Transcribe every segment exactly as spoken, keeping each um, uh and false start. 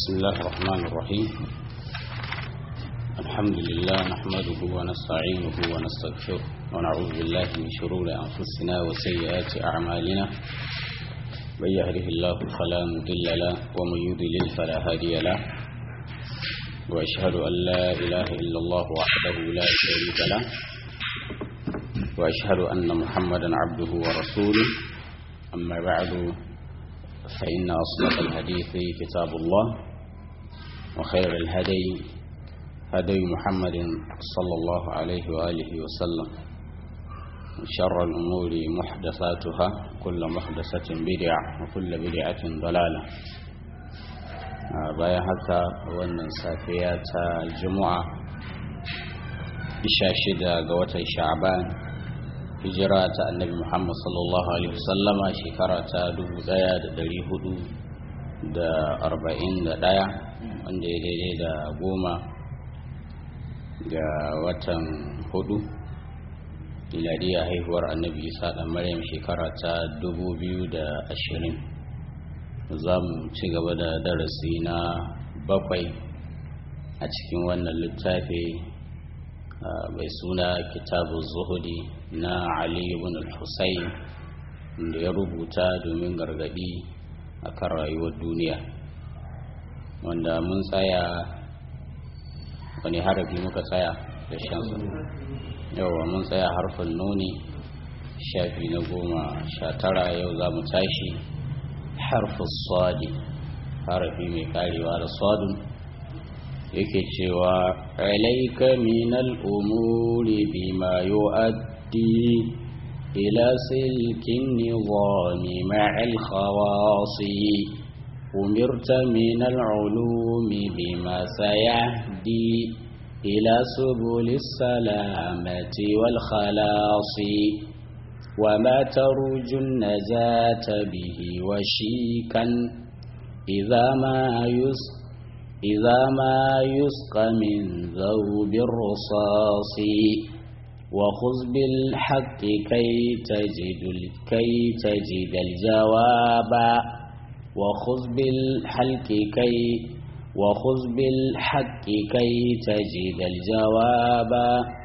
بسم الله الرحمن الرحيم. الحمد لله نحمده ونستعينه ونستغفره ونعوذ بالله من شرور أنفسنا وسيئات أعمالنا. من يهده الله فلا مضل له ومن يضلل فلا هادي له، وأشهد أن لا إله إلا الله وحده لا شريك له، وأشهد أن محمدا عبده ورسوله. أما بعد، فإن أصدق الحديث كتاب الله، وخير الهدي هدي محمد صلى الله عليه وآله وسلم، وشر الأمور محدثاتها، كل محدثة بدعة وكل بدعة ضلالة. bayan haka wannan safiya ta Juma'a sha shida ga watan Sha'ban, hijira ta Annabi Muhammad sallallahu alaihi wasallama shekara ta dubu ɗaya da ɗari hudu da arba'in da ɗaya, wanda ya daidai da goma ga watan hudu miladiya haihuwar Annabi Isa ɗan Maryam shekara ta dubu biyu da ashirin. Za mu ci gaba da darasi na bakwai a cikin wannan littafi mai suna Kitabu Zuhudi na Ali ibn al-Husayn, da ya rubuta domin gargadi akan rayuwar duniya, wanda mun tsaya wani harafi muka tsaya da shansa yawa mun tsaya harfin nuni shafi na goma sha tara. yau za mu tashi harfin sadi, harafi mai karewa da sadun. yake cewa alaika minal umuri bima yu'addi ila silkin nizami ma'al khawasi, umirta minal ulumi bima sayahdi ila subulis salamati wal khalasi, وما ترجو النجاة به وشيكا إذا ما يسقى إذا ما يسقى من ذوب الرصاص، وخذ بالحق كي تجد كي تجد الجواب، وخذ بالحق كي وخذ بالحق كي تجد الجواب،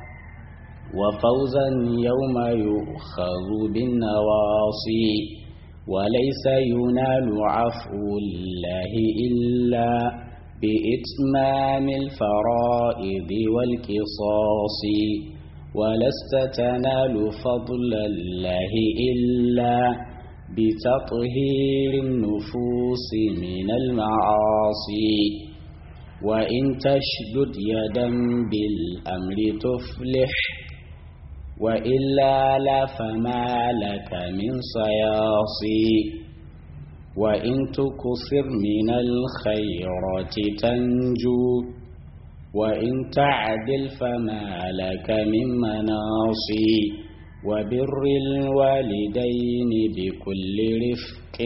وفوزا يوم يؤخذ بالنواصي، وليس ينال عفو الله إلا بإتمام الفرائض والقصاص، ولست تنال فضل الله إلا بتطهير النفوس من المعاصي، وإن تشدد يدا بالأمر تفلح، وإلا لا فما لك من صياصي، وإن تكثر من الخيرات تنجو، وإن تعدل فما لك من مناصي، وبر الوالدين بكل رفق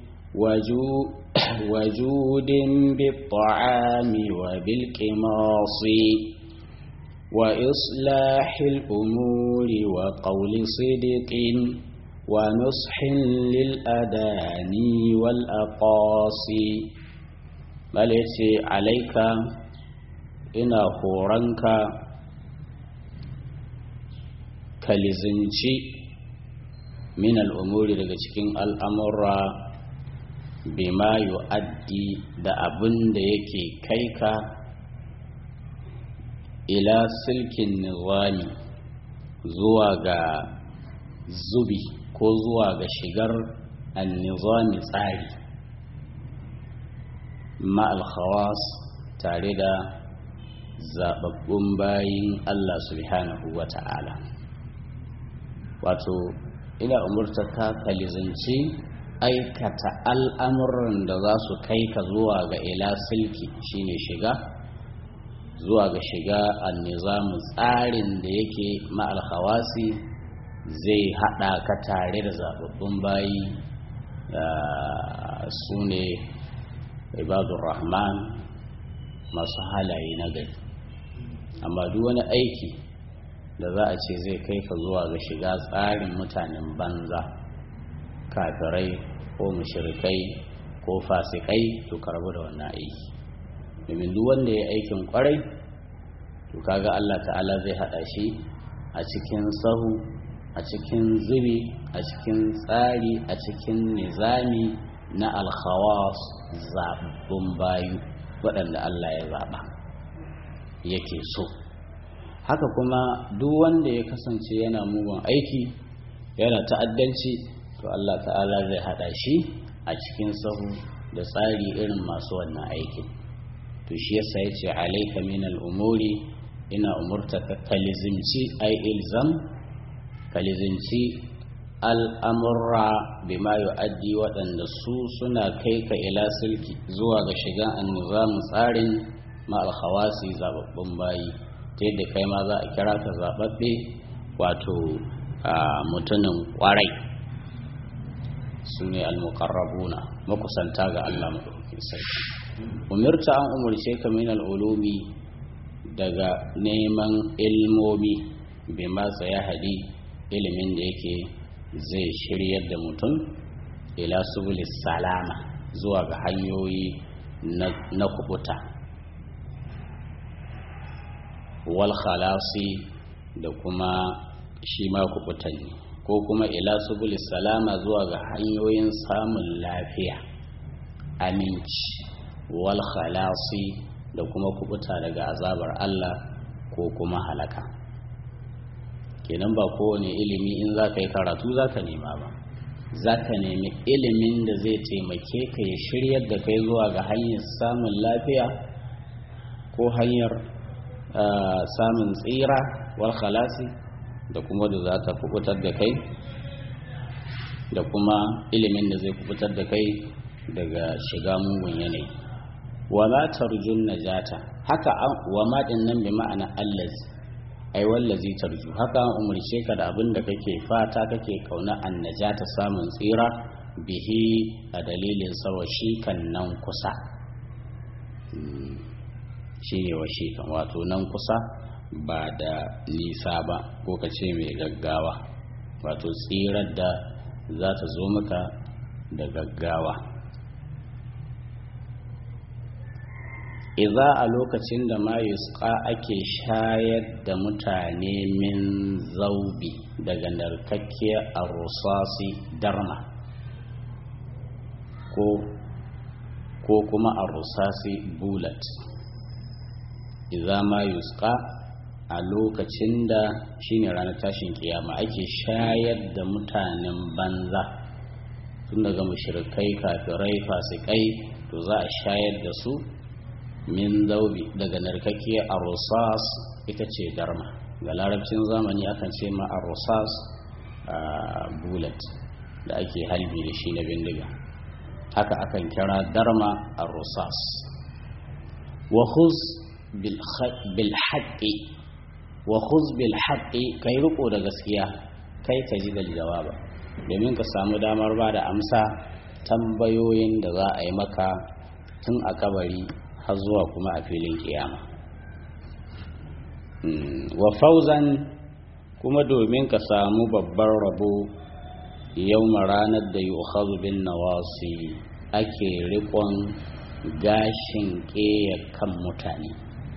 وجود بالطعام وبالقماص، وإصلاح الأمور وقول صدق ونصح للأداني والأقاصي. بلتي عليك إنا هورنك كالزنشي من الأمور لكي الأمر بما يؤدي da abin da yake kai ka ila silkin nizami, zuwa ga zubi ko zuwa ga shigar an-nizami tsari, ma'al khawas tare da zababbun bayin Allah subhanahu wa ta'ala. Wato ina umurtaka ka lizanci aikata al'amuran da za su kai ka zuwa ga ila silki, shine shiga zuwa ga shiga an-nizamu, tsarin da yake ma'al khawasi zai hada ka tare da zababbun bayi, su ne ibadur rahman, masu halaye na gari. amma duk wani aiki da za a ce zai kai ka zuwa ga shiga tsarin mutanen banza, kafirai ko mushrikai ko fasikai, to karbu da wannan aiki. domin duk wanda ya aikin kwarai to kaga Allah ta'ala zai hada shi a cikin sahu a cikin zubi a cikin tsari a cikin nizami na alkhawas zaɓaɓɓun bayu waɗanda Allah ya zaɓa yake so. Haka kuma duk wanda ya kasance yana mugun aiki yana ta'addanci to Allah ta'ala zai hada shi a cikin sahu da tsari irin masu wannan aikin. To shi yasa yace alayka min al-umuri, ina umurtaka kalizimci ay ilzam kalizimci al'amurra bima yu'addi waɗanda su suna kai ka ila sulki zuwa ga shiga an-nizam tsarin ma al-khawasi zababbun bayi, ta yadda kai ma za a kira ka zababbe wato mutumin kwarai, su ne al-muqarrabuna makusanta ga Allah madaukakin sarki. Umirta an umurce ka min al-ulumi daga neman ilmomi bima ya hadi ilimin da yake zai shiryar da mutum ila subulis salama zuwa ga hanyoyi na kubuta wal khalasi da kuma shi ma kubutan ne, ko kuma ila subulis salama zuwa ga hanyoyin samun lafiya aminci wal khalasi da kuma kubuta daga azabar Allah ko kuma halaka. Kenan ba kowane ilimi in za ka yi karatu za ka nema ba, za ka nemi ilimin da zai taimake ka ya shiryar da kai zuwa ga hanyar samun lafiya ko hanyar samun tsira wal khalasi da kuma da za ta kubutar da kai, da kuma ilimin da zai kubutar da kai daga shiga mugun yanayi. Wa ma tarjun najata, haka wa ma din nan bi ma'ana allazi ai wallazi tarju, haka an umurce ka da abin da kake fata kake kauna annajata samun tsira bihi a dalilin sawa shi kan nan kusa, shi ne wa shi kan wato nan kusa ba da nisa ba, ko ka ce mai gaggawa, wato tsirar da za ta zo maka da gaggawa. Iza a lokacin da ma yusqa ake shayar da mutane min zaubi daga narkakkiyar arusasi darma ko ko kuma arusasi bulat. Iza ma yusqa a lokacin da shine ranar tashin kiyama ake shayar da mutanen banza tun daga mushrikai kafirai fasikai, to za a shayar da su min zaubi daga narkakkiyar arusas ita ce darma. Ga larabcin zamani akan ce ma arusas bullet da ake halbi da shi na bindiga, haka akan kira darma arusas. wa khuz bil haqqi wa khuz bil haqqi kai riko da gaskiya, kai ka ji da jawaba, domin ka samu damar ba da amsa tambayoyin da za a yi maka tun a kabari har zuwa kuma a filin kiyama. Wa fauzan kuma domin ka samu babbar rabo yau ranar da yi bin nawasi ake rikon gashin ƙeya kan mutane,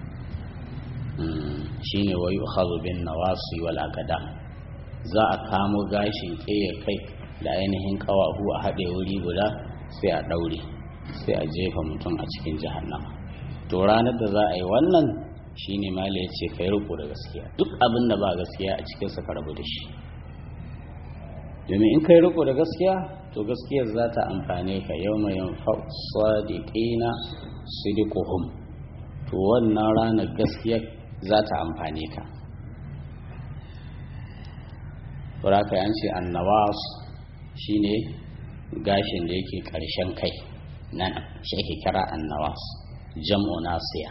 shi ne wa yi bin nawasi wal akadam, za a kamo gashin ƙeya kai da ainihin ƙawahu a haɗe wuri guda sai a ɗaure sai a jefa mutum a cikin jahannama. To ranar da za a yi wannan shine mala ya ce kai riko da gaskiya, duk abin da ba gaskiya a cikinsa ka rabu da shi, domin in kai riko da gaskiya to gaskiyar za ta amfane ka. yau mai yanfa'u sadiqina sidiquhum, to wannan ranar gaskiya za ta amfane ka. Raka yan ce annawas shine gashin da yake ƙarshen kai nan shi ake kira annawas, jam'u nasiya.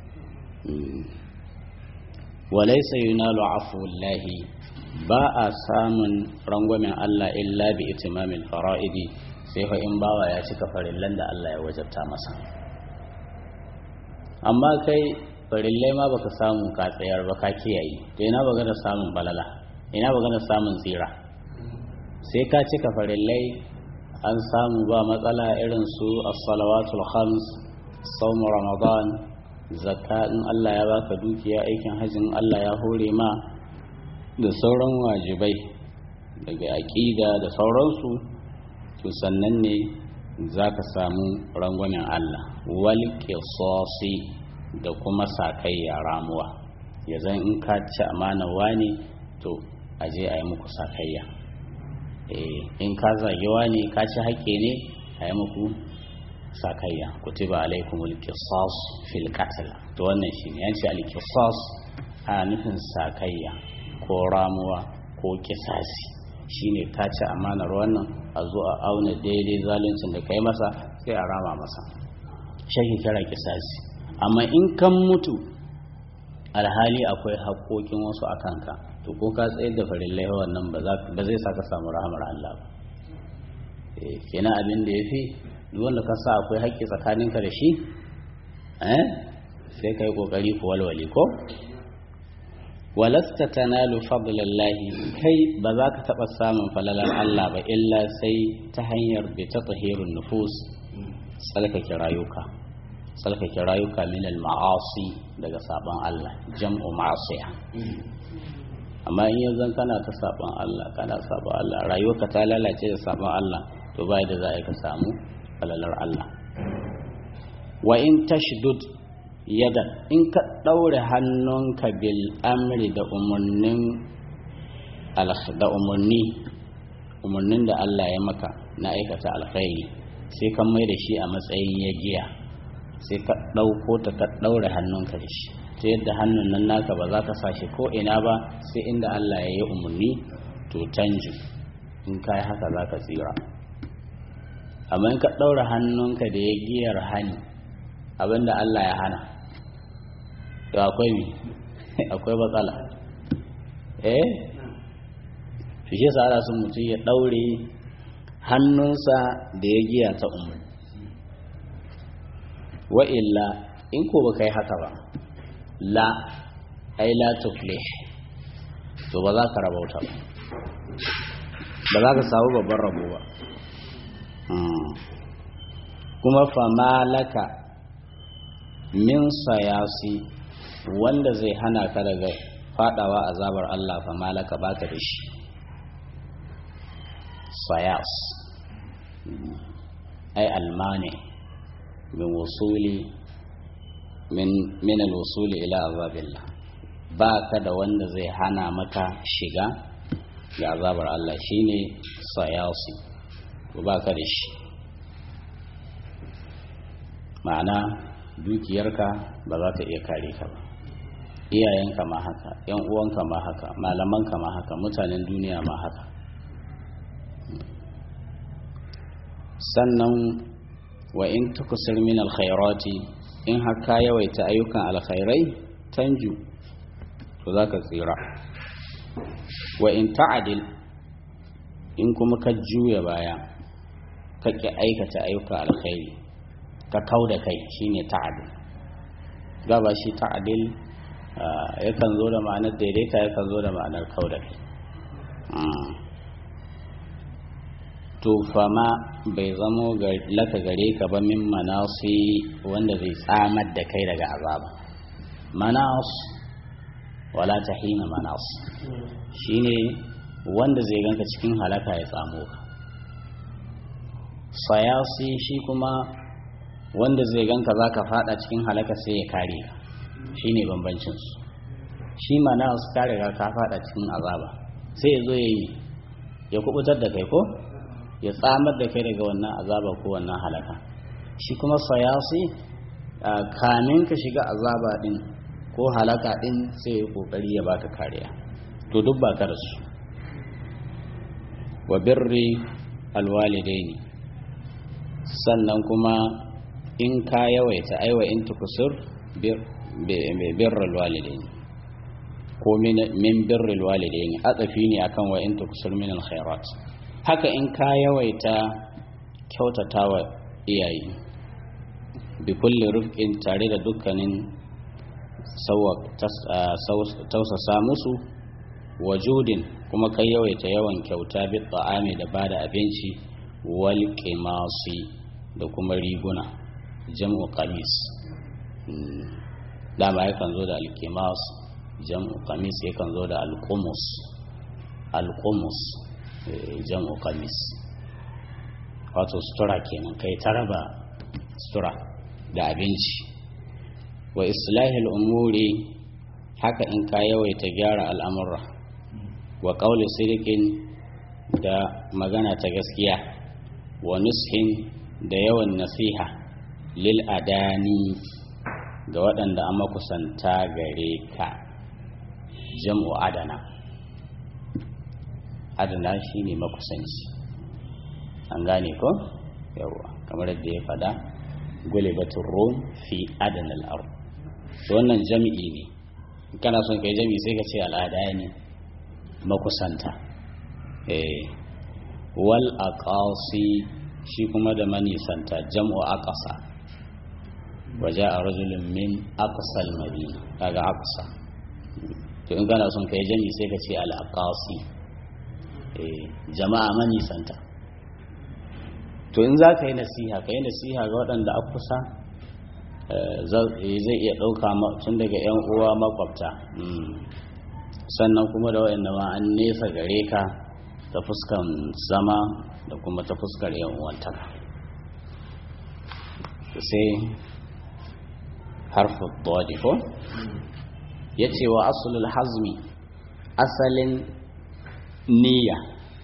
walaysa yunalu afwallahi, ba a samun rangwamen Allah illa bi itimamil fara'idi, sai fa in bawa ya cika farillan da Allah ya wajabta masa. Amma kai farillai ma baka samu ka tsayar ba ka kiyaye, to ina baga da samun balala, ina baga da samun tsira. Sai ka cika farillai an samu ba matsala, irin su as-salawatul khams, sawm ramadan, zakka in Allah ya baka dukiya, aikin hajjin Allah ya hore ma, da sauran wajibai daga aqida da sauransu, to sannan ne zaka samu rangwamen Allah. Wal qisasi da kuma sakayya ramuwa, yazan in ka ci amana wani to aje a yi muku sakayya, eh in ka zage wani ka ci haƙƙi ne a yi muku sakayya. Kutiba alaikumul qisas fil qatl, to wannan shine yanci al qisas a nufin sakayya ko ramuwa ko kisasi, shine ka ci amanar wannan a zo a auna daidai zaluncin da kai masa sai a rama masa, shi kira kisasi. Amma in kan mutu alhali akwai haƙoƙin wasu a kanka, to ko ka tsayar da farillai wannan ba zai sa ka samu rahamar Allah ba. eh kenan abin da yafi duk wanda ka sa akwai haƙƙi tsakaninka da shi, eh sai kai kokari ku walwali ko. walasta tanalu fadlallahi, kai ba za ka taɓa samun falalar Allah ba illa sai ta hanyar bi tatahirun nufus, tsalkake rayuka, tsalkake rayuka min al-ma'asi, daga saban Allah, jam'u ma'asiya. Amma in yanzu kana ta saban Allah, kana saban Allah, rayuwarka ta lalace da saban Allah, to bai da za a ka samu falalar Allah. Wa in tashdud yada, in ka daure hannunka bil amri da umurnin da umurni umurnin da Allah ya maka na aikata alkhairi, sai ka mai da shi a matsayin yagiya, sai ka dauko ta ka daure hannunka da shi ta yadda hannun nan naka ba za ka sashi ko ina ba sai inda Allah ya yi umurni, to tanju, in kai haka za ka tsira. Amma in ka daure hannunka da yagiyar hani, abinda Allah ya hana, to akwai mi akwai matsala. eh shi yasa ana son mutum ya daure hannunsa da ya giya ta umar. Wa illa in ko baka yi haka ba, la ai la tuflih, to ba za ka rabauta ba, ba za ka samu babban rabo ba. kuma famalaka min sayasi, wanda zai hana ka daga fadawa azabar Allah, famalaka baka da shi. sayas ai almani min wusuli min min alwusuli ila azabillah, baka da wanda zai hana maka shiga ga azabar Allah, shine sayasi, baka da shi. ma'ana dukiyarka ba za ta iya kare ka ba, iyayenka ma haka, yan uwanka ma haka, malamanka ma haka, mutanen duniya ma haka. sannan wa in tukusir min alkhairati, in haka yawaita ayyukan alkhairai, tanju, to za ka tsira. wa in ta'adil, in kuma ka juya baya ka ki aikata ayyukan alkhairi, ka kau da kai, shine ta'adil. gaba shi ta'adil yakan zo da ma'anar daidaita, yakan zo da ma'anar kau da kai. to fama bai zamo laka gare ka ba min manasi, wanda zai tsamar da kai daga azaba. manas wala tahina manas, shine wanda zai ganka cikin halaka ya tsamo ka. sayasi shi kuma wanda zai ganka za ka fada cikin halaka sai ya kare ka, shi ne bambancinsu. shi mana su kare ka fada cikin azaba, sai ya zo ya yi ya kubutar da kai ko ya tsamar da kai daga wannan azaba ko wannan halaka. shi kuma sayasi kamin ka shiga azaba din ko halaka din sai ya kokari ya baka kariya, to duk ba ka da su. wa birri alwalidaini, sannan kuma in ka yawaita aiwa in tukusur birrul walidaini, ko min birrul walidaini, atsafi ne akan wa in tukusur min alkhairat. haka in ka yawaita kyautatawa iyaye, bi kulli rifqin, tare da dukkanin tausasa musu, wajudin, kuma kai yawaita yawan kyauta, bi ta'ami, da bada abinci, wal qimasi, da kuma riguna, jam'u qamis. dama yakan zo da alkimas jam'u qamis yakan zo da alqumus alqumus jam'u qamis wato sutura kenan kai ta raba sutura da abinci. Wa islahil umuri haka in ka yawaita gyara al'amura, wa qawli sidqin da magana ta gaskiya, wa nushin da yawan nasiha lil adani ga waɗanda an makusanta gare ka. Jam'u adana, adana shine makusanci, an gane ko yawa kamar yadda ya faɗa gulibatur rum fi adana al-ard. to wannan jami'i ne, kana son kai jami'i sai ka ce al'adani makusanta. eh wal aqasi shi kuma da manisanta, jam'u aqsa. waja'a rajulun min aqsal madina, kaga aqsa. to in kana son kai jami'i sai ka ce al aqasi, eh jama'a manisanta. to in za ka yi nasiha ka yi nasiha ga waɗanda a kusa, zai iya ɗauka tun daga 'yan uwa makwabta, sannan kuma da waɗanda ma an nesa gare ka ta fuskan zama da kuma ta fuskar 'yan uwantaka. sai harfu dodi ko ya ce wa asulul hazmi, asalin niyya,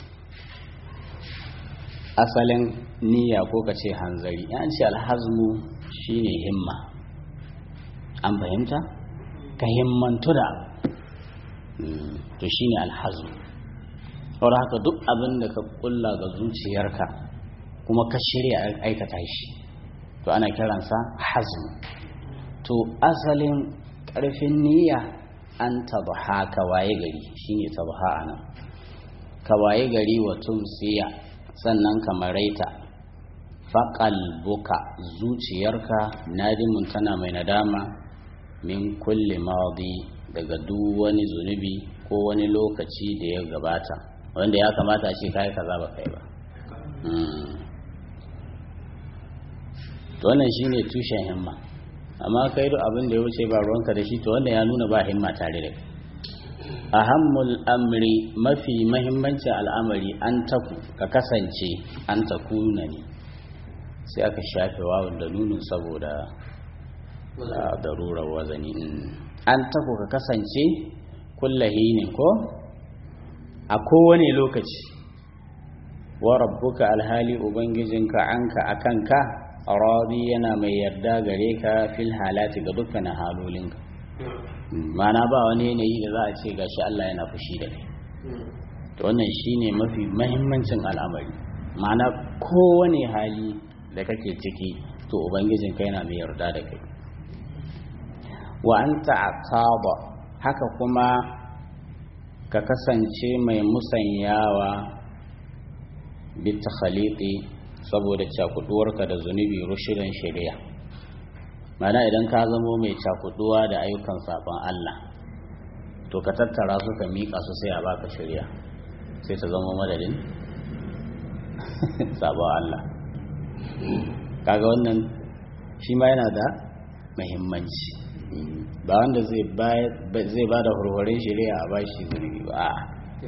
asalin niyya ko ka ce hanzari, yan ce alhazmu shine himma, an fahimta ka himmantu da to shine alhazmu. saboda haka duk abin da ka kulla ga zuciyarka kuma ka shirya aikata shi to ana kiransa hazmu. to asalin ƙarfin niyya an tabha ka waye gari, shine tabha anan, ka waye gari wa tumsiya, sannan ka maraita, faƙalbuka zuciyarka nadimun tana mai nadama, min kulli madi daga duk wani zunubi ko wani lokaci da ya gabata wanda ya kamata shi kai kaza ba kai ba. to wannan shine tushen himma, amma kai duk abin da ya wuce ba ruwanka da shi to wanda ya nuna ba himma tare da kai. ahammul amri, mafi mahimmancin al'amari, an taku ka kasance, an takuna ne sai aka shafe wawun da nunin saboda darurar wazani. an taku ka kasance kullahinin ko a kowane lokaci, wa rabbuka alhali ubangijinka anka akanka radi yana mai yarda gare ka fil halati ga dukkanin halolinka. mana ba wani yanayi da za a ce gashi Allah yana fushi da kai. to wannan shine mafi mahimmancin al'amari, mana kowane hali da kake ciki to ubangijin kai yana mai yarda da kai. wa anta aqaba, haka kuma ka kasance mai musanyawa bi takhaliti saboda cakuduwarka da zunubi rushidan shari'a. mana idan ka zamo mai cakuduwa da ayyukan sabon Allah to ka tattara su ka miƙa su sai a baka shari'a sai ta zama madadin sabon Allah. kaga wannan shi ma yana da muhimmanci, ba wanda zai ba da hurhurin shari'a a bashi zunubi ba a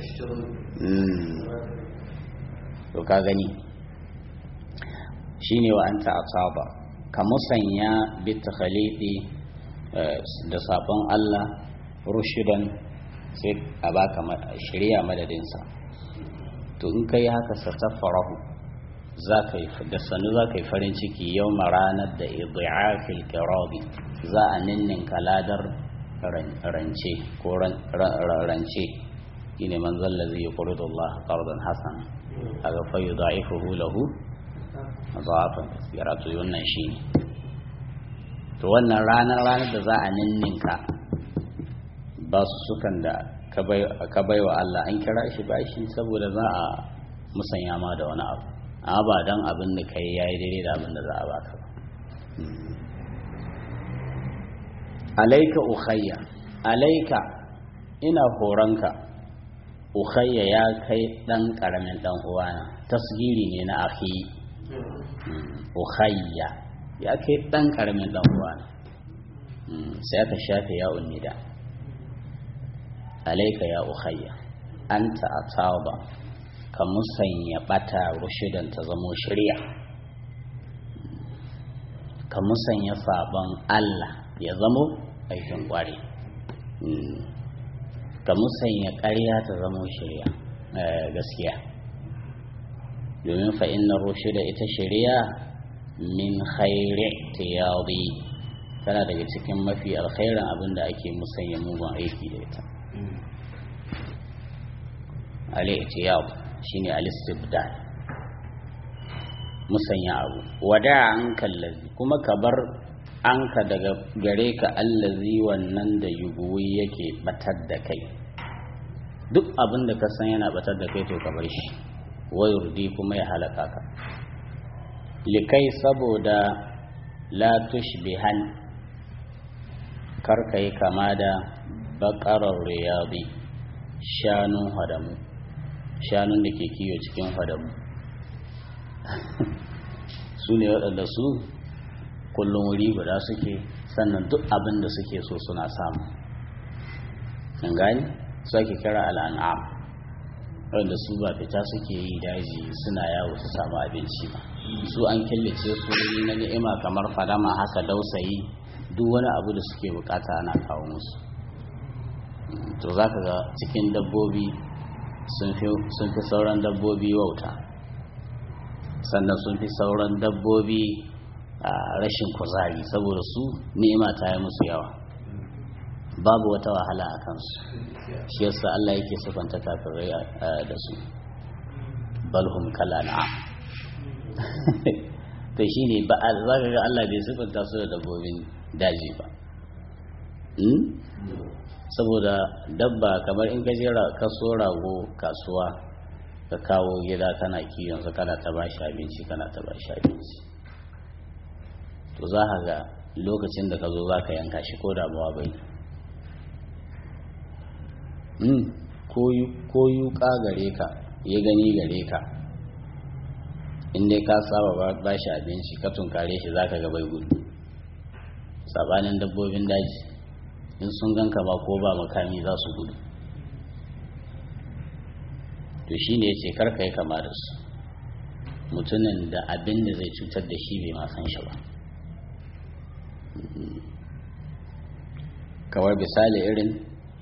to ka gani shine wa anta asaba, ka musanya bi takhalidi da sabon Allah rushidan sai a baka shari'a madadinsa. to in kai haka satafarahu zakai da sanu zakai farin ciki yau ranar da idha'afil qirabi za a ninnin kaladar rance ko rance shine man zallazi yuqridu Allah qardan hasana aga fa yudha'ifuhu lahu adhafan kathira. to wannan shine to wannan ranar ranar da za a ninninka ba su sukan da ka bai wa Allah, an kira shi bashi saboda za a musanya ma da wani abu, amma ba dan abin da kai yayi daidai da abin da za a baka ba. alaika ukhayya, alaika ina horonka, ukhayya ya kai dan karamin dan uwana, tasgiri ne na akhi. ukhayya ya kai dan karamin dan uwana, sai aka shafe ya'un nida alaika ya ukhayya anta ataba ka musanya bata rushidan ta zamo shari'a ka musanya saban Allah ya zamo aikin kware ka musanya ƙarya ta zamo shari'a gaskiya domin fa inna rushida ita shari'a min khairi tiyadi tana daga cikin mafi alkhairin abinda ake musanya mugun aiki da ita al-i'tiyad shine al-istibdal musanya abu wada anka allazi kuma ka bar anka daga gare ka allazi wannan da yuguwi yake batar da kai duk abin da ka san yana batar da kai to ka bar shi wayurdi kuma ya halaka ka likai saboda la tushbihan karka yi kama da bakarar riyadi shanun hadamu shanun da ke kiyo cikin hadamu su ne waɗanda su kullum wuri guda suke sannan duk abin da suke so suna samu an gani su ake kira al'an'am waɗanda su ba fita suke yi daji suna yawo su samu abinci ba su an killace su na ni'ima kamar fadama haka dausayi duk wani abu da suke bukata ana kawo musu to za ka ga cikin dabbobi sun fi sauran dabbobi wauta sannan sun fi sauran dabbobi a rashin kuzari saboda su ni'ima ta yi musu yawa babu wata wahala a kansu shi yasa Allah yake sifanta kafirai da su balhum kal an'am to shine ba za ka ga Allah bai sifanta su da dabbobin daji ba saboda dabba kamar in ka jera ka so rago kasuwa ka kawo gida kana kiyon sa kana ta bashi abinci kana ta bashi abinci to za ka ga lokacin da ka zo za ka yanka shi ko damuwa bai ko yuka gare ka ya gani gare ka in dai ka saba ba shi abinci ka tunkare shi za ka ga bai gudu sabanin dabbobin daji in sun ganka ba ko ba makami za su gudu to shi ne ya ce karka yi kama da su mutumin da abin da zai cutar da shi bai ma san shi ba kawai misali irin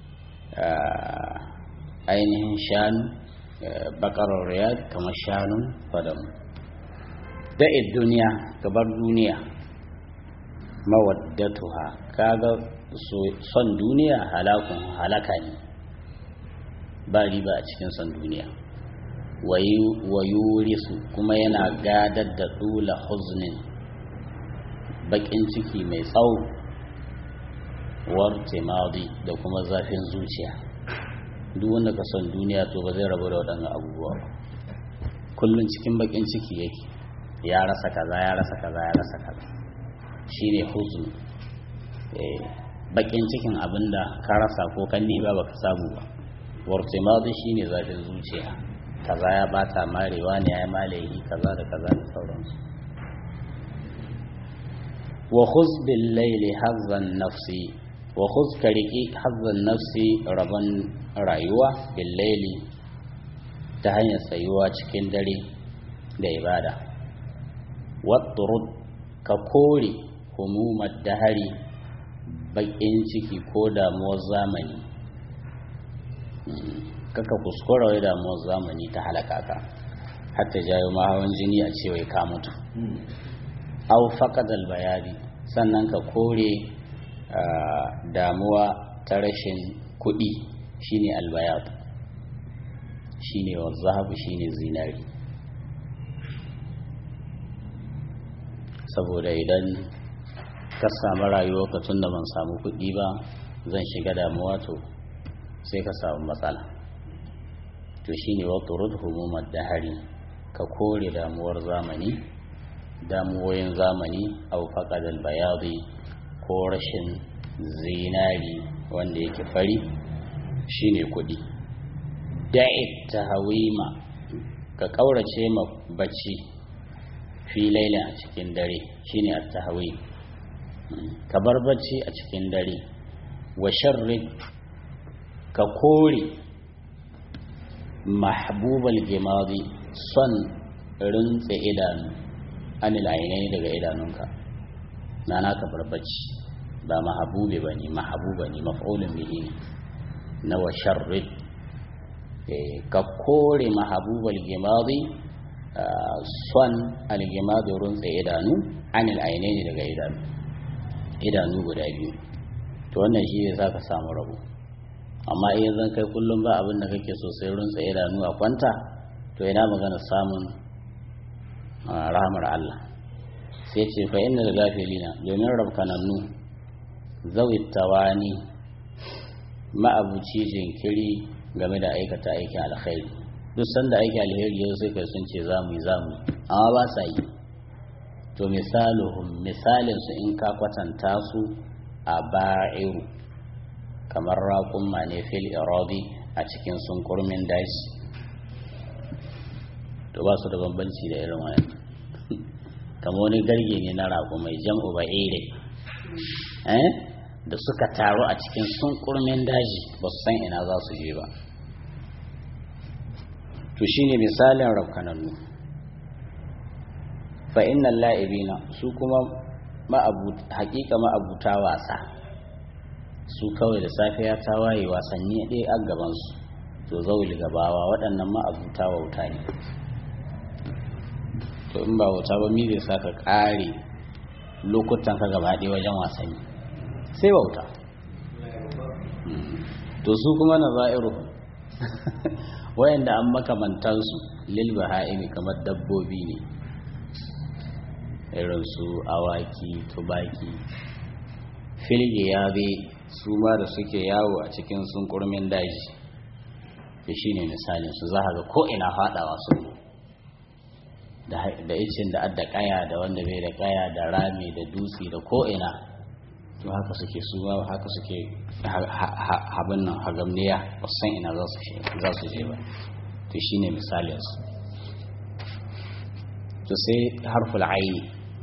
ainihin shanu bakarar riyad kamar shanun fadamu da'id duniya gabar duniya mawaddatuha kaga son duniya halakun halaka ne ba riba a cikin son duniya wayurisu kuma yana gadar da dula huznin bakin ciki mai tsawo wartimadi da kuma zafin zuciya duk wanda ka son duniya to ba zai rabu da waɗannan abubuwa ba kullun cikin bakin ciki yake ya rasa kaza ya rasa kaza ya rasa kaza shine huzn eh bakin cikin abinda ka rasa ko kan ni ba baka samu ba wartimadi shine zafin zuciya kaza ya bata marewa ne ya malehi kaza da kaza da sauransu wa khuz bil layli hazzan nafsi wa khuz kariki hazzan nafsi rabban rayuwa bil layli ta hanyar tsayuwa cikin dare da ibada watturud ka kore humumar dahari bakin ciki ko damuwar zamani kaka kuskura wai damuwar zamani ta halaka ka hatta jayo ma hawan jini a cewa ka mutu au faqadal bayani sannan ka kore damuwa ta rashin kuɗi shine albayad shine wazahabu shine zinari saboda idan ka samu rayuwa ka tunda ban samu kuɗi ba zan shiga damuwa to sai ka samu matsala to shine waturud humumad dahari ka kore damuwar zamani damuwoyin zamani au faqadal bayadi ko rashin zinari wanda yake fari shine kudi da'i tahawima ka kaurace ma bacci fi lailin a cikin dare shine at-tahawim ka bar bacci a cikin dare wa sharrid ka kore mahbubal gimadi son rintse idanu anil ainai daga idanunka na naka bar bacci ba mahabubi bane mahabuba ne maf'ulun bihi ne na wa sharrid ka kore mahabubal gimadi son al-gimadi rintse idanu anil ainai daga idanu idanu guda biyu to wannan shi ne zaka samu rabo amma in zan kai kullum ba abin da kake so sai rintse idanu a kwanta to ina magana samun rahmar Allah sai ce fa innal gafilina domin rabkanannu zawit tawani ma'abuci jinkiri game da aikata aikin alkhairi duk sanda aikin alkhairi yau sai kai sun ce zamu yi zamu amma ba sa yi to misaluhum misalin su in ka kwatanta su a ba'iru kamar raƙumma ne fil iradi a cikin sunkurmin daji to ba su da bambanci da irin wani kamar wani garge ne na raƙumai jam'u ba'ire eh da suka taru a cikin sunkurmin daji ba su san ina za su je ba to shine misalin rabkanannu fa innal la'ibina su kuma haƙiƙa ma'abuta wasa su kawai da safiya ta waye wasanni ɗaya a gabansu to zauli gabawa waɗannan ma'abuta wauta ne to in ba wauta ba mi zai sa ka ƙare lokutan ka gaba ɗaya wajen wasanni sai wauta to su kuma na za'iru wayanda an makamantansu lil baha'imi kamar dabbobi ne irin su awaki tubaki filge ya bai su ma da suke yawo a cikin sunkurmin daji da shi ne misalin su za ga ko'ina faɗawa su da icin da adda kaya da wanda bai da kaya da rami da dutse da ko'ina to haka suke su ma haka suke habin nan hagamniya ba san ina za su je ba to shi ne misalinsu to sai harful aini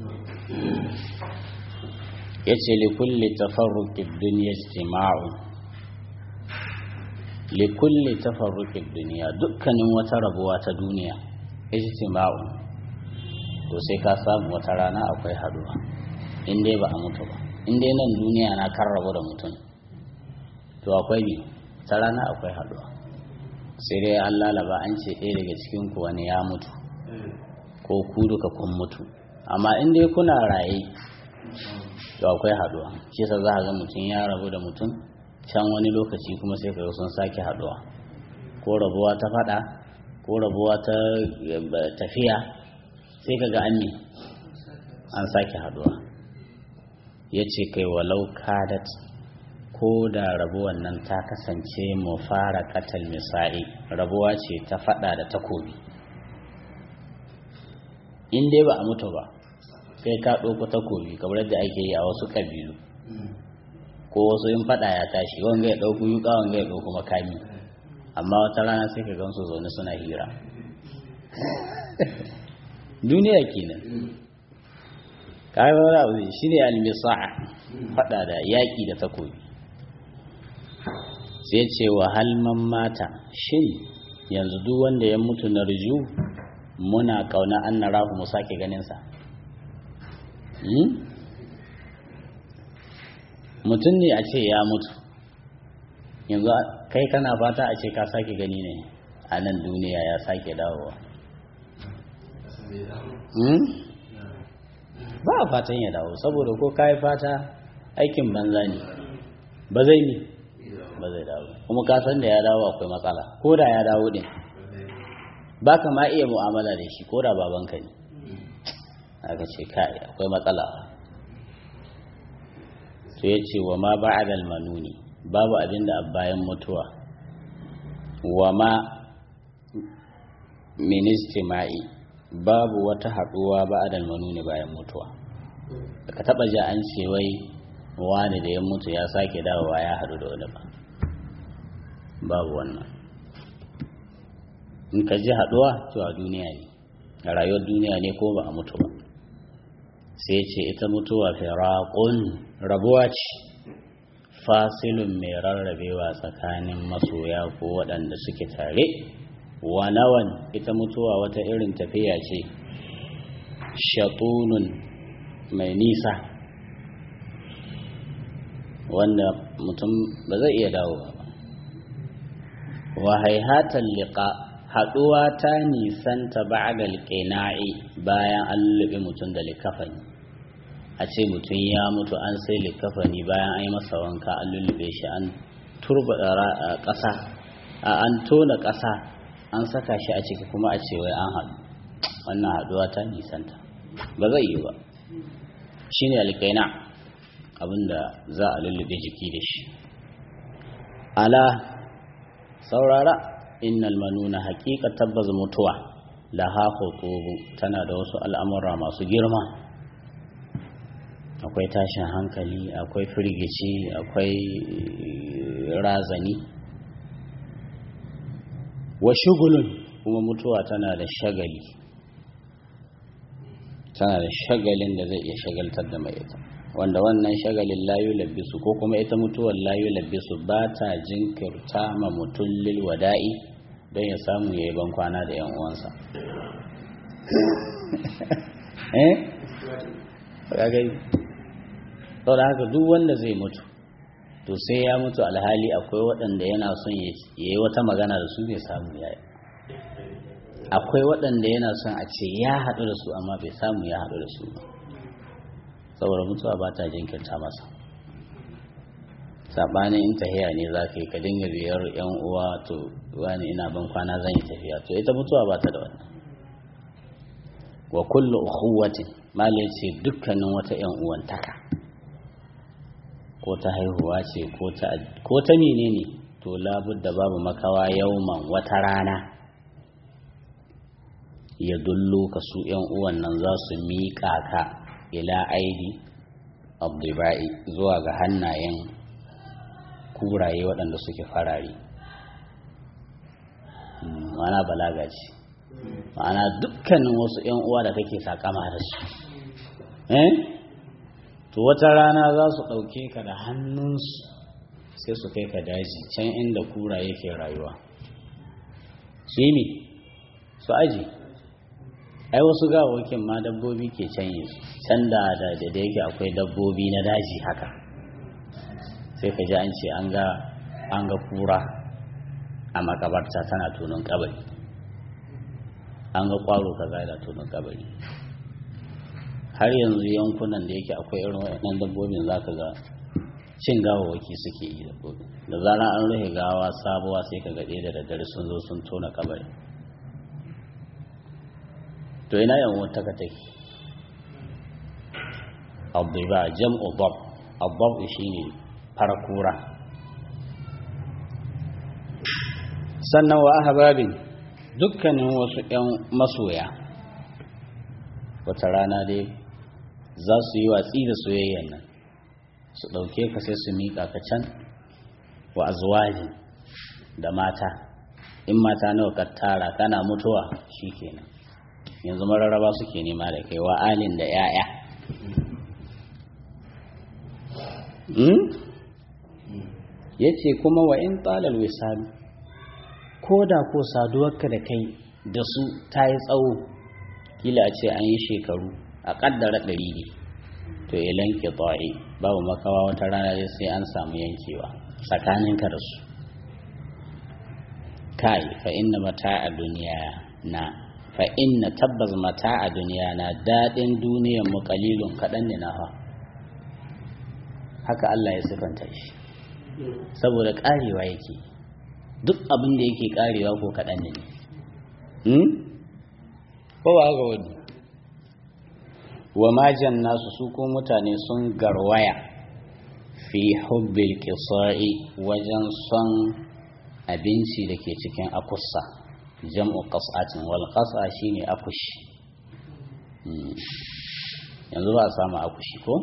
ya ce likulli tafarruƙin duniya jima'u likulli tafarruƙin duniya dukkanin wata rabuwa ta duniya ijtima'u to sai ka samu wata rana akwai haduwa in dai ba a mutu ba in dai nan duniya na kan rabu da mutum to akwai ne ta rana akwai haduwa sai dai an lalaba an ce ɗaya daga cikin ku wani ya mutu ko ku duka kun mutu amma in dai kuna raye to akwai haduwa shi yasa za ka ga mutum ya rabu da mutum can wani lokaci kuma sai ka ga sun sake haduwa ko rabuwa ta fada ko rabuwa ta tafiya sai ka ga an ne an sake haduwa yace kai walau kadat ko da rabuwan nan ta kasance mu fara katal misali rabuwa ce ta fada da takobi in dai ba a mutu ba kai ka ɗauko takobi kamar yadda ake yi a wasu ƙabilu ko wasu yin faɗa ya tashi wanga ya ɗauko yuƙa wanga ya ɗauko makami amma wata rana sai ka gansu zaune suna hira duniya kenan kai wani abu shi ne almisa'a faɗa da yaƙi da takobi sai ce wa halman mata shin yanzu duk wanda ya mutu na riju muna kauna an na rahu mu sake ganinsa mutum ne a ce ya mutu yanzu kai kana fata a ce ka sake gani ne a nan duniya ya sake dawowa ba a fatan ya dawo saboda ko ka yi fata aikin banza ne ba zai ne ba zai dawo kuma ka san da ya dawo akwai matsala ko da ya dawo din ba ka ma iya mu'amala da shi ko da babanka ne aka ce kai akwai matsala to ya ce wa ma ba'adal manuni babu abinda a bayan mutuwa wa ma ministima'i babu wata haduwa ba'adal manuni bayan mutuwa ka taba ji an ce wai wani da ya mutu ya sake dawowa ya hadu da wani ba babu wannan in ka ji haduwa to a duniya ne a rayuwar duniya ne ko ba a mutu ba sai ce ita mutuwa firaqun rabuwa ce fasilun mai rarrabewa tsakanin masoya ko waɗanda suke tare wa nawan ita mutuwa wata irin tafiya ce shatunun mai nisa wanda mutum ba zai iya dawowa ba wa haihatan liqa haduwa ta nisanta ba'da alqina'i bayan an lubi mutum da likafani a ce mutum ya mutu an sai likafani bayan an yi masa wanka an lullube shi an turbada ƙasa an tona ƙasa an saka shi a ciki kuma a ce wai an haɗu wannan haduwa ta nisanta ba zai yi ba shine alqina abinda za a lullube jiki da shi ala saurara innal manuna haqiqa tabbaz mutuwa laha khutubu tana da wasu al'amura masu girma akwai tashin hankali akwai firgici akwai razani wa shugulun kuma mutuwa tana da shagali tana da shagalin da zai iya shagaltar da mai ita wanda wannan shagalin layu labbisu ko kuma ita mutuwar layu labbisu ba ta jinkirta ma mutum lil wada'i don ya samu ya yi ban kwana da yan uwansa eh ka gani saboda haka duk wanda zai mutu to sai ya mutu alhali akwai waɗanda yana son ya yi wata magana da su bai samu ya yi akwai waɗanda yana son a ce ya haɗu da su amma bai samu ya haɗu da su ba saboda mutuwa ba ta jinkirta masa saɓanin in tahiya ne za ka yi ka dinga biyar yan uwa to wani ina ban kwana zan yi tafiya to ita mutuwa ba ta da wannan wa kullu ukhuwatin mala ce dukkanin wata yan uwantaka ko ta haihuwa ce ko ta menene to labudda babu makawa yauman wata rana ya dullo ka su yan uwan nan za su miƙa ka ila aidi abdibai zuwa ga hannayen kuraye waɗanda suke farare ma'ana balaga ce ma'ana dukkanin wasu yan uwa da kake sakama da su eh to wata rana za su ɗauke ka da hannunsu sai su kai ka daji can inda kura yake rayuwa su yi ne su aji ai wasu gawakin ma dabbobi ke canye su can da da da yake akwai dabbobi na daji haka sai ka ji an ce an ga an ga kura a makabarta tana tonon kabari an ga kwaro kaza da tonon kabari har yanzu yankunan da yake akwai irin waɗannan dabbobin za ka ga cin gawawaki suke yi dabbobi da zarar an rufe gawa sabuwa sai ka gaɗe da daddare sun zo sun tona kabari to ina yan wata ka take abdiba jam'u dab abdab shine farakura sannan wa ahbabin dukkanin wasu ƴan masoya wata rana dai za su yi watsi da soyayyan nan su ɗauke ka sai su miƙa ka can wa azwaji da mata in mata nawa ka tara kana mutuwa shikenan yanzu mararraba suke nema da kai wa alin da 'ya'ya hmm? ya ce kuma wa in talal wisal ko da ko saduwarka da kai da su ta yi tsawo kila a ce an yi shekaru a ƙaddara ɗari ne to ilan ƙita'i babu makawa wata rana dai sai an samu yankewa tsakaninka da su kai fa inna mata'a duniya na fa inna tabbas mata'a duniya na daɗin duniyan mu qalilun kaɗan ne na ha haka Allah ya sifanta shi saboda ƙarewa yake duk abin da yake ƙarewa ko kaɗan ne hmm ko ba ga wani wa majan nasu su ko mutane sun garwaya fi hubbil qisai wajen son abinci da ke cikin akussa jam'u qas'atin wal qas'a shine akushi yanzu ba a samu akushi ko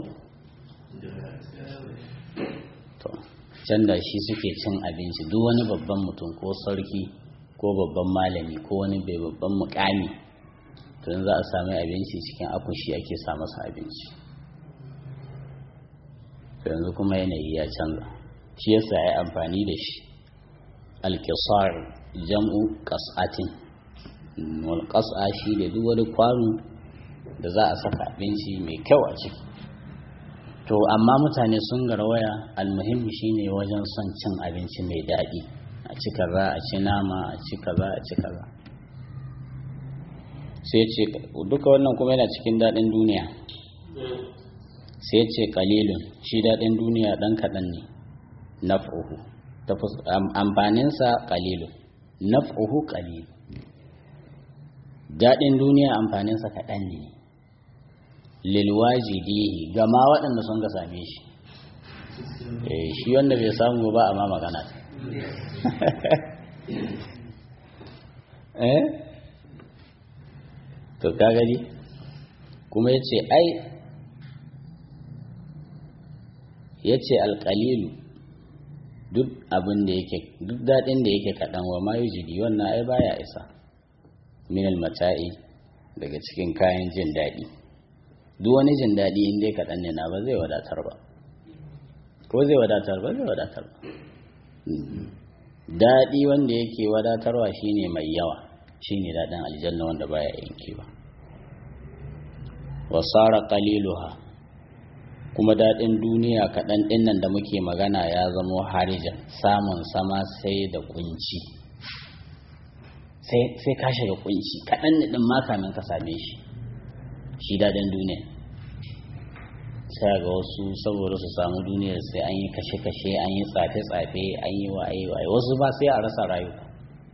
to can da shi suke cin abinci duk wani babban mutum ko sarki ko babban malami ko wani bai babban mukami to za a sami abinci cikin akushi ake sa masa abinci. to yanzu kuma yanayi ya canza, shi yasa ya yi amfani da shi. Alƙisar jam'u ƙas'atin, wal ƙas'a shi da duk wani kwano da za a saka abinci mai kyau a ciki. To amma mutane sun garwaya, almuhimmi shine wajen son cin abinci mai daɗi, a ci kaza a ci nama a ci kaza a ci kaza. sai ce duka wannan kuma yana cikin daɗin duniya. sai ce qalilun, shi daɗin duniya ɗan kaɗan ne, naf'uhu amfaninsa qalilun, naf'uhu qalil. daɗin duniya amfaninsa kaɗan ne, lilwajidihi ga ma waɗanda sun ga same shi. eh shi wanda bai samu ba amma magana eh to ka gani kuma yace ai yace alqalilu, duk abin da yake duk dadin da yake kadan wa ma yujidi, wannan ai baya isa, min almata'i, daga cikin kayan jin dadi. duk wani jin dadi in dai kadan ne na ba zai wadatar ba, ko zai wadatar ba zai wadatar ba. dadi wanda yake wadatarwa shine mai yawa, shine dadin aljanna wanda baya yankewa. wasara qaliluha, kuma dadin duniya kadan dinnan da muke magana ya zamo harijan, samun sama sai da kunci, sai sai ka shiga kunci kadan din ma kamin ka same shi. shi dadin duniya sai ga wasu saboda su samu duniyar sai an yi kashe-kashe, an yi tsafe-tsafe, an yi waye-waye, wasu ba sai a rasa rayuka.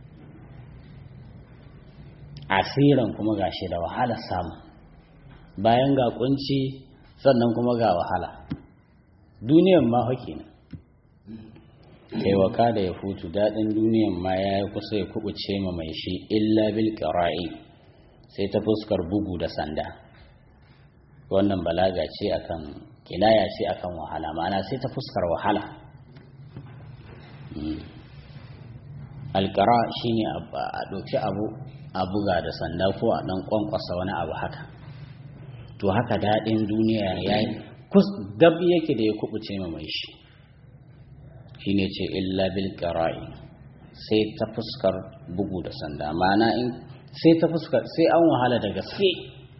asiran kuma gashi da wahala samu, bayan ga kunci sannan kuma ga wahala. duniyan ma hake ne kai waka da ya futu, daɗin duniyan ma ya yi kusa ya kubuce ma mai shi, illa bil qira'i, sai ta fuskar bugu da sanda. wannan balaga ce akan kinaya ce akan wahala, ma'ana sai ta fuskar wahala. alqira shine a ɗauki abu a buga da sanda ko a ɗan kwankwasa wani abu haka. to haka daɗin duniya ya yi dab yake da ya kubuce ma mai shi. shi ne ce illa bil qira'i, sai ta fuskar bugu da sanda, ma'ana in sai ta fuskar sai an wahala da gaske.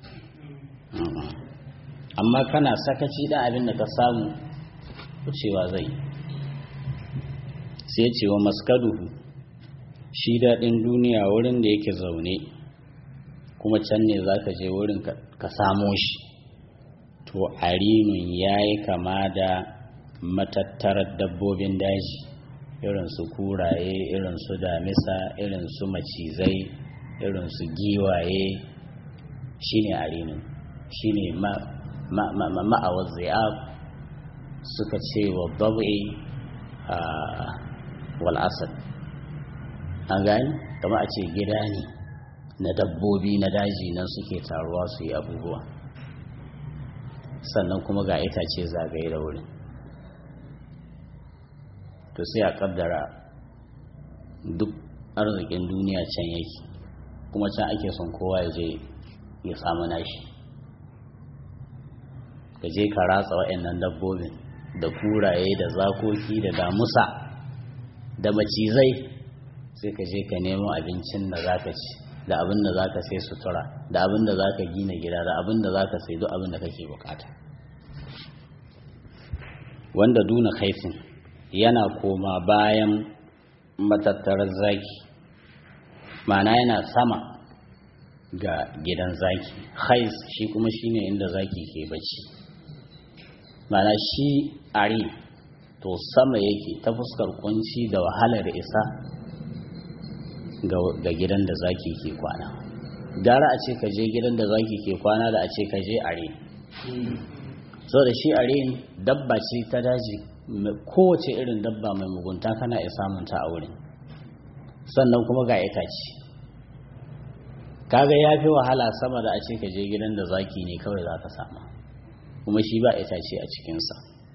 amma kana sakaci da abin da ka samu wucewa zai. sai ce wa maskaduhu, shi daɗin duniya wurin da yake zaune, kuma can ne za ka je wurin ka samo shi. to arinun ya yi kama da matattarar dabbobin daji, irin su kuraye, irin su damisa, irin su macizai, irin su giwaye. shi ne arinun, shi ne ma'awar zai'ab, suka ce wa babu'i wal'asad. an gani kama a ce gida ne na dabbobi na daji, nan suke taruwa su yi abubuwa, sannan kuma ga itace zagaye da wurin. to sai a kaddara duk arzikin duniya can yake, kuma can ake son kowa ya je ya samu nashi. ka je ka ratsa waɗannan dabbobin da kuraye da zakoki da damusa da macizai, sai ka je ka nemo abincin da za ka ci, da abin da za ka sai sutura, da abin da za ka gina gida, da abin da za ka sai duk abin da kake bukata. wanda duna kaifin yana koma bayan matattarar zaki, ma'ana yana sama ga gidan zaki. khais shi kuma shine inda zaki ke bacci, ma'ana shi ari to sama yake ta fuskar kunci da wahalar isa ga gidan da zaki ke kwana. gara a ce ka je gidan da zaki ke kwana da a ce ka je are. so da shi are dabba ce ta daji, kowace irin dabba mai mugunta kana iya samunta a wurin, sannan kuma ga itace. kaga ya fi wahala sama da a ce ka je gidan da zaki ne kawai za ka sama, kuma shi ba itace a cikinsa.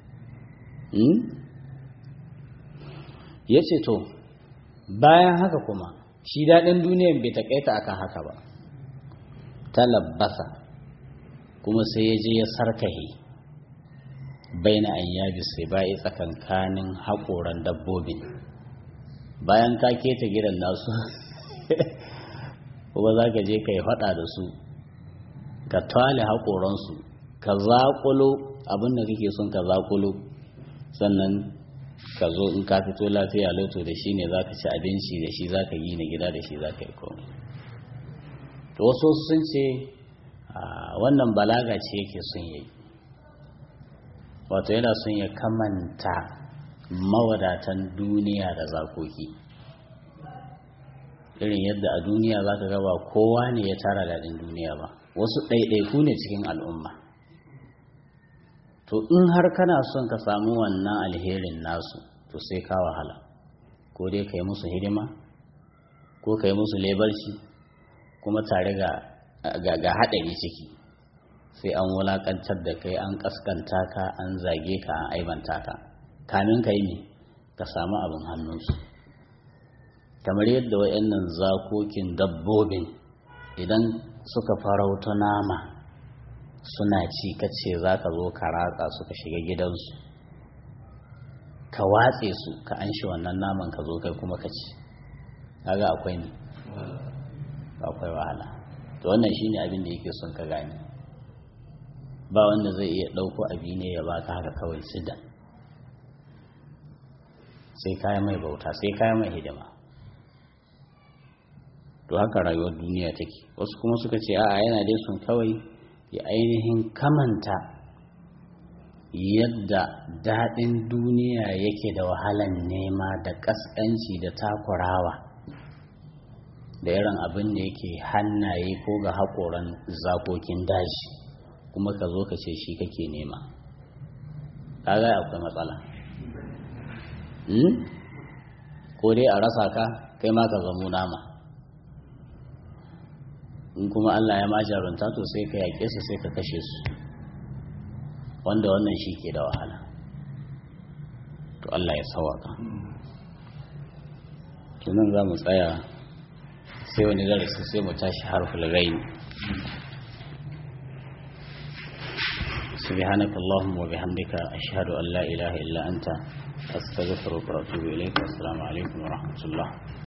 ya ce to bayan haka kuma shi daɗin duniyan bai taƙaita akan haka ba. talabbasa kuma sai ya je ya sarkahe baina an yabi sai bai tsakankanin haƙoran dabbobin bayan ka keta gidan nasu kuma za ka je ka yi faɗa da su ka tale haƙoransu ka zaƙulo abinda kake son ka zaƙulo sannan ka zo in ka fito lafiya loto da shi ne za ka ci abinci da shi za ka yi na gida da shi za ka yi komai to wasu sun ce wannan balaga ce yake sun yi wato yana son ya kamanta mawadatan duniya da zakoki irin yadda a duniya za ka gaba kowa ne ya tara daɗin duniya ba wasu ɗaiɗaiku ne cikin al'umma to in har kana son ka samu wannan alherin nasu to sai ka wahala ko dai ka yi musu hidima ko ka yi musu lebarci kuma tare ga haɗari ciki sai an wulaƙantar da kai an ƙaskanta ka an zage ka an aibanta ka kamin ka yi ne ka samu abin hannunsu kamar yadda waɗannan zakokin dabbobin idan suka farauta nama suna ci kace za ka zo ka ratsa suka shiga gidansu ka watse su ka an shi wannan naman ka zo kai kuma ka ci kaga akwai ne akwai wahala to wannan shine abin da yake son ka gane ba wanda zai iya ɗauko abi ne ya baka haka kawai sidan sai kaya mai bauta sai kaya mai hidima to haka rayuwar duniya take wasu kuma suka ce a'a yana dai sun kawai ya ainihin kamanta yadda daɗin duniya yake da wahalan nema da ƙasƙanci da takurawa da irin abin da yake hannaye ko ga haƙoran zakokin daji kuma ka zo ka ce shi kake nema kaga akwai matsala ko dai a rasa ka kai ma ka zamo nama in kuma Allah ya ma jarunta to sai ka yaƙe su sai ka kashe su wanda wannan shi ke da wahala to Allah ya sawaka tunan za mu tsaya sai wani darasi sai mu tashi harful ghain سبحانك اللهم وبحمدك أشهد أن لا إله إلا أنت أستغفرك وأتوب إليك والسلام عليكم ورحمة الله